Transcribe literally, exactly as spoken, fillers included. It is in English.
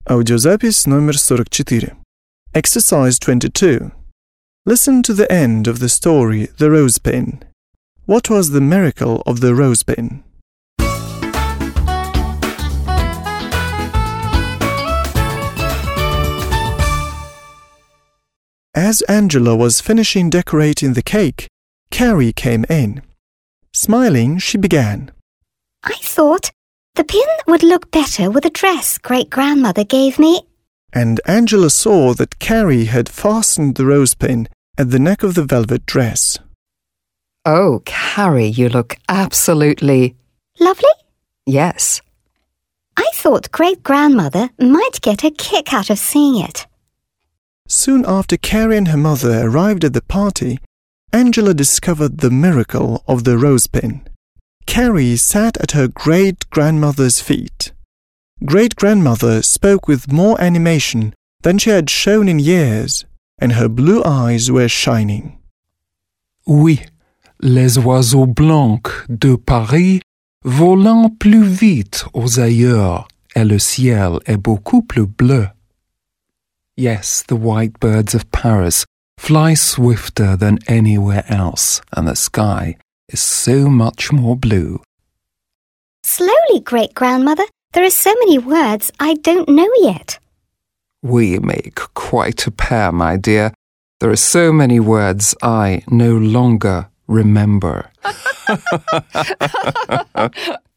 Аудиозапись номер сорок четыре. Exercise twenty-two. Listen to the end of the story The Rosepin. What was the miracle of the rosepin? As Angela was finishing decorating the cake, Carrie came in. Smiling, she began. I thought the pin would look better with a dress great-grandmother gave me. And Angela saw that Carrie had fastened the rosepin at the neck of the velvet dress. Oh, Carrie, you look absolutely... Lovely? Yes. I thought great-grandmother might get a kick out of seeing it. Soon after Carrie and her mother arrived at the party, Angela discovered the miracle of the rosepin. Carrie sat at her great-grandmother's feet. Great-grandmother spoke with more animation than she had shown in years, and her blue eyes were shining. Oui, les oiseaux blancs de Paris volant plus vite aux ailleurs, et le ciel est beaucoup plus bleu. Yes, the white birds of Paris fly swifter than anywhere else, and the sky is so much more blue. Slowly, great-grandmother. There are so many words I don't know yet. We make quite a pair, my dear. There are so many words I no longer remember.